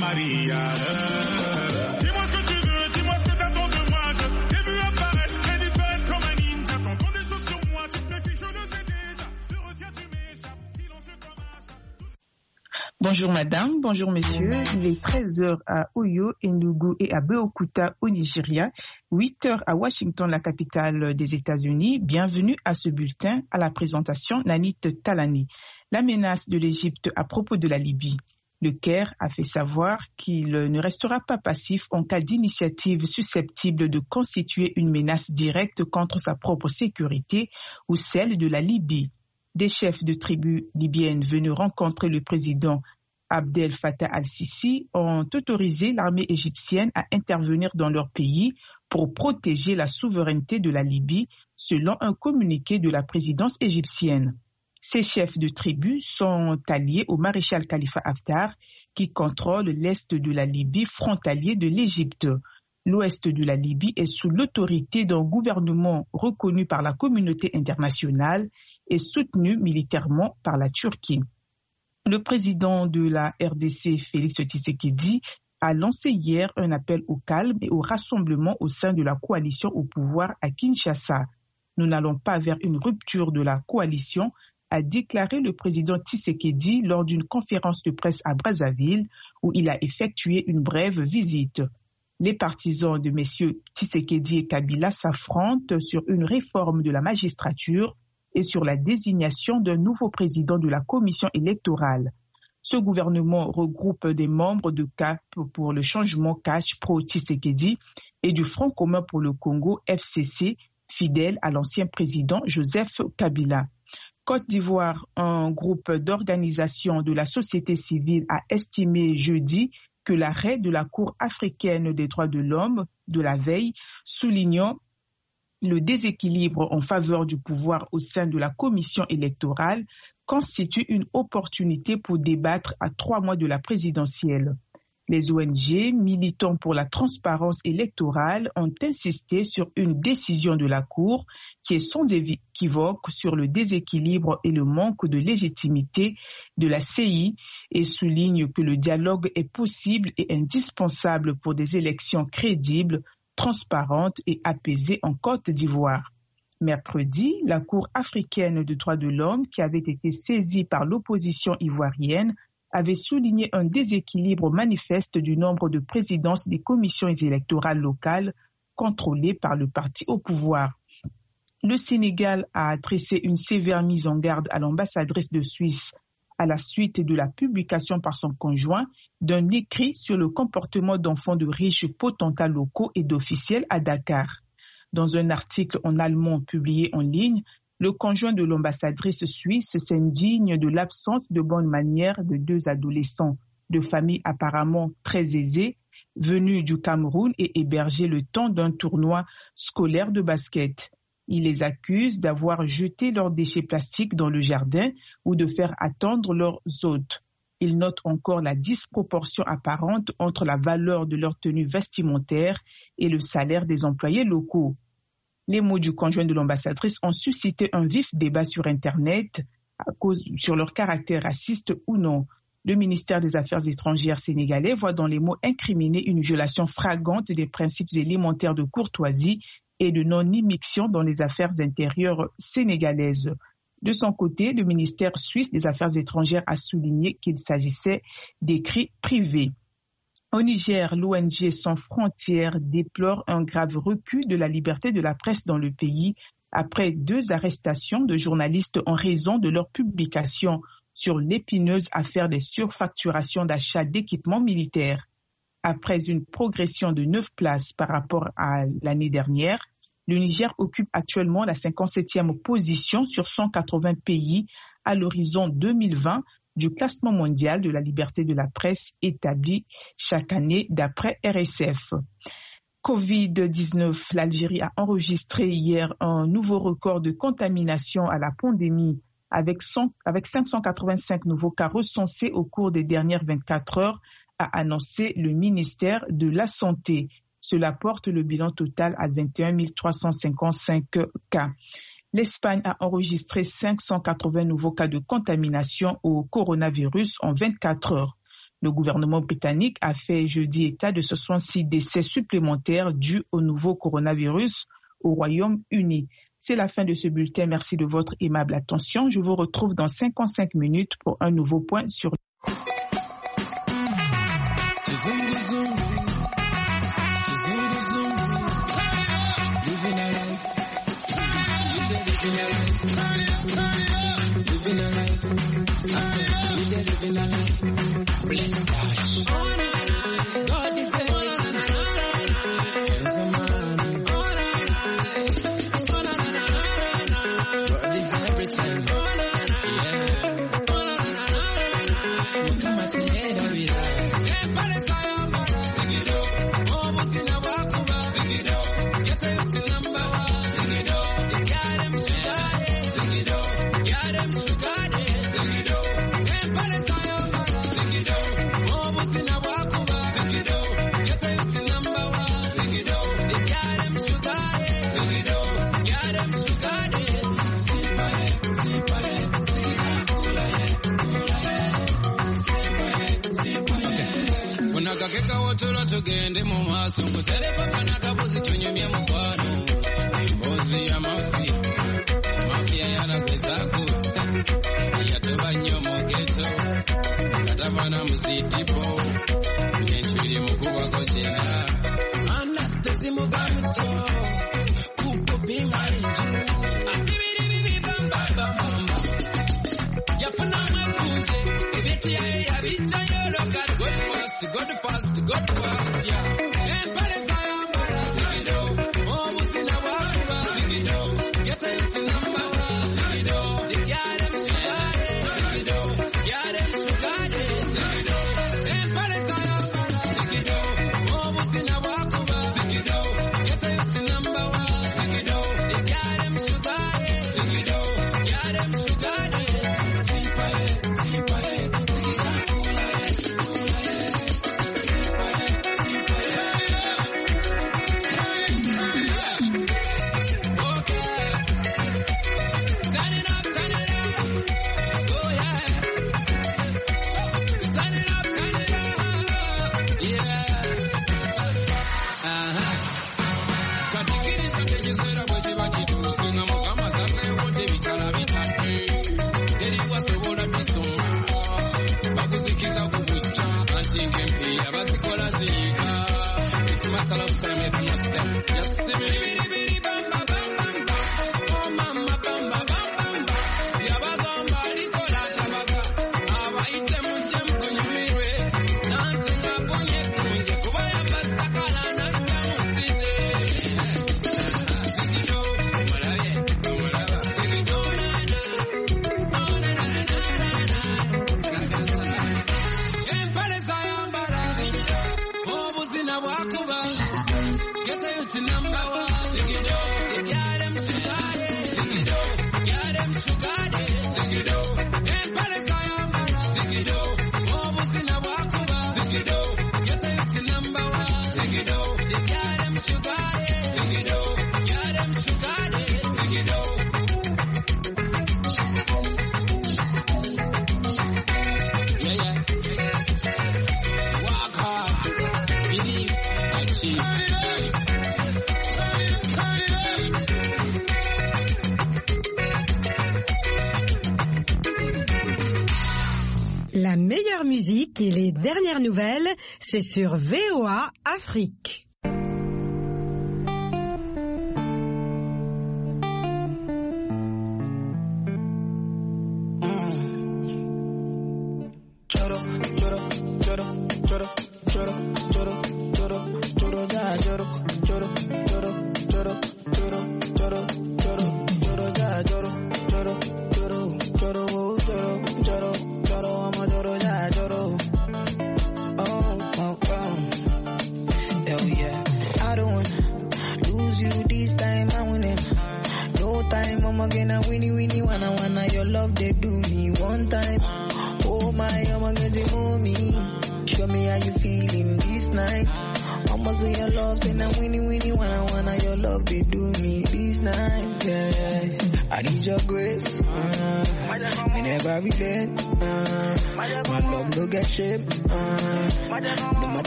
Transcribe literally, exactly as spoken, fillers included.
Maria. Dis-moi ce que tu veux, dis-moi ce que t'attends de moi. Je t'ai vu apparaître et disparaître comme un ninja. T'entends des choses sur moi, tu te méfies, je le sais déjà. Je te retiens, tu m'échappes, silencieux comme un chat. Bonjour madame, bonjour messieurs. Il est treize heures à Oyo, Enugu et à Beokuta au Nigeria, huit heures à Washington, la capitale des États-Unis. Bienvenue à ce bulletin. À la présentation, Nanit Talani. La menace de l'Égypte à propos de la Libye. Le Caire a fait savoir qu'il ne restera pas passif en cas d'initiative susceptible de constituer une menace directe contre sa propre sécurité ou celle de la Libye. Des chefs de tribus libyennes venus rencontrer le président Abdel Fattah al-Sisi ont autorisé l'armée égyptienne à intervenir dans leur pays pour protéger la souveraineté de la Libye, selon un communiqué de la présidence égyptienne. Ces chefs de tribus sont alliés au maréchal Khalifa Haftar, qui contrôle l'est de la Libye frontalier de l'Égypte. L'ouest de la Libye est sous l'autorité d'un gouvernement reconnu par la communauté internationale et soutenu militairement par la Turquie. Le président de la R D C, Félix Tshisekedi, a lancé hier un appel au calme et au rassemblement au sein de la coalition au pouvoir à Kinshasa. Nous n'allons pas vers une rupture de la coalition, a déclaré le président Tshisekedi lors d'une conférence de presse à Brazzaville où il a effectué une brève visite. Les partisans de messieurs Tshisekedi et Kabila s'affrontent sur une réforme de la magistrature et sur la désignation d'un nouveau président de la commission électorale. Ce gouvernement regroupe des membres de C A P pour le changement C A C H pro-Tshisekedi et du Front commun pour le Congo F C C, fidèle à l'ancien président Joseph Kabila. Côte d'Ivoire, un groupe d'organisations de la société civile a estimé jeudi que l'arrêt de la Cour africaine des droits de l'homme de la veille, soulignant le déséquilibre en faveur du pouvoir au sein de la commission électorale, constitue une opportunité pour débattre à trois mois de la présidentielle. Les O N G militant pour la transparence électorale ont insisté sur une décision de la Cour qui est sans équivoque sur le déséquilibre et le manque de légitimité de la C I et soulignent que le dialogue est possible et indispensable pour des élections crédibles, transparentes et apaisées en Côte d'Ivoire. Mercredi, la Cour africaine des droits de l'homme, qui avait été saisie par l'opposition ivoirienne, avait souligné un déséquilibre manifeste du nombre de présidences des commissions électorales locales contrôlées par le parti au pouvoir. Le Sénégal a adressé une sévère mise en garde à l'ambassadrice de Suisse à la suite de la publication par son conjoint d'un écrit sur le comportement d'enfants de riches potentats locaux et d'officiels à Dakar. Dans un article en allemand publié en ligne, le conjoint de l'ambassadrice suisse s'indigne de l'absence de bonnes manières de deux adolescents de familles apparemment très aisées, venus du Cameroun et hébergés le temps d'un tournoi scolaire de basket. Il les accuse d'avoir jeté leurs déchets plastiques dans le jardin ou de faire attendre leurs hôtes. Il note encore la disproportion apparente entre la valeur de leur tenue vestimentaire et le salaire des employés locaux. Les mots du conjoint de l'ambassadrice ont suscité un vif débat sur Internet à cause sur leur caractère raciste ou non. Le ministère des Affaires étrangères sénégalais voit dans les mots incriminés une violation flagrante des principes élémentaires de courtoisie et de non-immixtion dans les affaires intérieures sénégalaises. De son côté, le ministère suisse des Affaires étrangères a souligné qu'il s'agissait d'écrits privés. Au Niger, l'O N G Sans Frontières déplore un grave recul de la liberté de la presse dans le pays après deux arrestations de journalistes en raison de leur publication sur l'épineuse affaire des surfacturations d'achat d'équipements militaires. Après une progression de neuf places par rapport à l'année dernière, le Niger occupe actuellement la cinquante-septième position sur cent quatre-vingts pays à l'horizon deux mille vingt du classement mondial de la liberté de la presse établi chaque année d'après R S F. covid dix-neuf, l'Algérie a enregistré hier un nouveau record de contamination à la pandémie avec, cent, avec cinq cent quatre-vingt-cinq nouveaux cas recensés au cours des dernières vingt-quatre heures, a annoncé le ministère de la Santé. Cela porte le bilan total à vingt et un mille trois cent cinquante-cinq cas. L'Espagne a enregistré cinq cent quatre-vingts nouveaux cas de contamination au coronavirus en vingt-quatre heures. Le gouvernement britannique a fait jeudi état de soixante-six décès supplémentaires dus au nouveau coronavirus au Royaume-Uni. C'est la fin de ce bulletin. Merci de votre aimable attention. Je vous retrouve dans cinquante-cinq minutes pour un nouveau point sur tugende mu maaso kutereka nakabuzi tunyumye mukwano embozi ya mafia mafia yaragwezaako yatoba nnyo mu geto katabana mu sitipo enchiri mukubako kyena anastesimuba muto kupopingalinju asibiribibibambabamba yafunamu epunje ebyekiyaye yabijjayoloka God fast, God fast, yeah. And Palestine, sing it out. Oh, what's in our world? Sing it out. Get it to number one. Sing it out. They got them sugar. Sing it out. Got them sugar. Sing it out. And Palestine, sing it out. Oh, what's in our world? Sing it out. Get it to number one. Sing it out. They got them sugar. Sing it out. Got them sugar. Sleep ahead, sleep ahead. Sing it out. La meilleure musique et les dernières nouvelles, c'est sur V O A Afrique. Your love, say now winnie winnie wanna wanna your love they do me this night, yeah. I need your grace. Uh, whenever we late, uh, my love no get shame. Uh, no matter